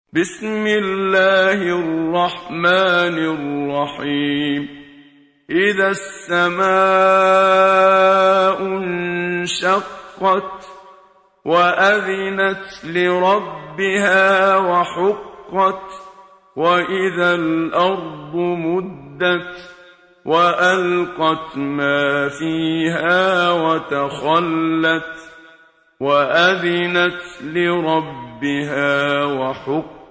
بسم الله الرحمن الرحيم إذا السماء انشقت وأذنت لربها وحقت وإذا الأرض مدت وألقت ما فيها وتخلت وأذنت لربها وحقت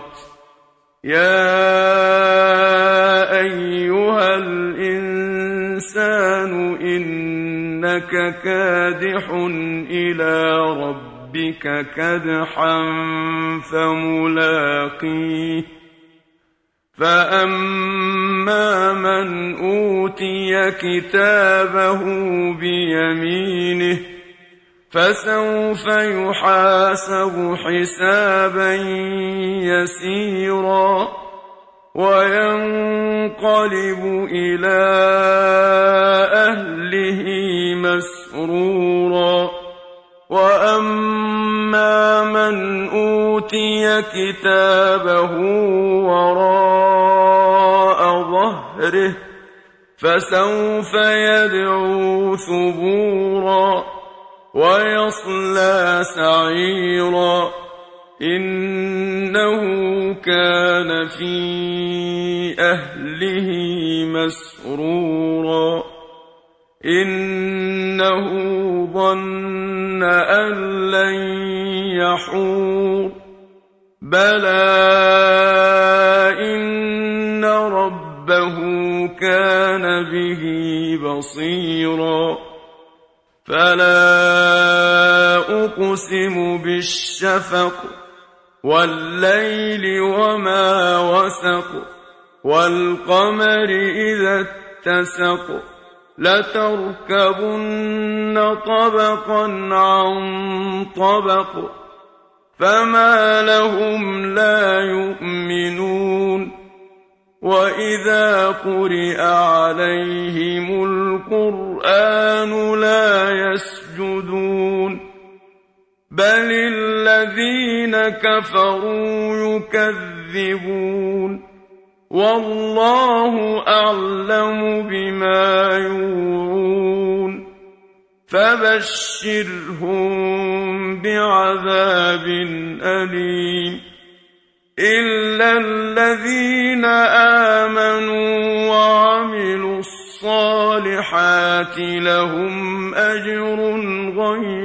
يا أيها الإنسان إنك كادح إلى ربك كدحا فملاقيه فأما من أوتي كتابه بيمينه فسوف يحاسب حسابا يسيرا وينقلب إلى أهله مسرورا وأما من أوتي كتابه وراء ظهره فسوف يدعو ثبورا ويصلى سعيرا إنه كان في أهله مسرورا إنه ظن أن لن يحور بلى إن ربه كان به بصيرا فلا أقسم بالشفق والليل وما وسق والقمر إذا اتسق لتركبن طبقا عن طبق فما لهم لا يؤمنون وإذا قرئ عليهم القرآن لا يسجدون بل الذين كفروا يكذبون والله أعلم بما يوعون فبشرهم بعذاب أليم إلا الذين آمنوا وعملوا الصالحات لهم أجر غير